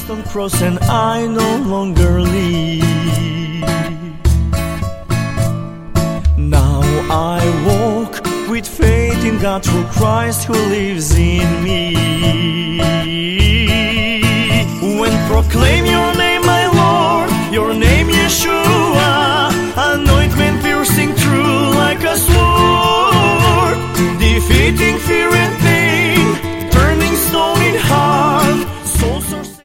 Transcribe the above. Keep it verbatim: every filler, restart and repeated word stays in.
stone cross and I no longer live. Now I walk with faith in God through Christ who lives in me.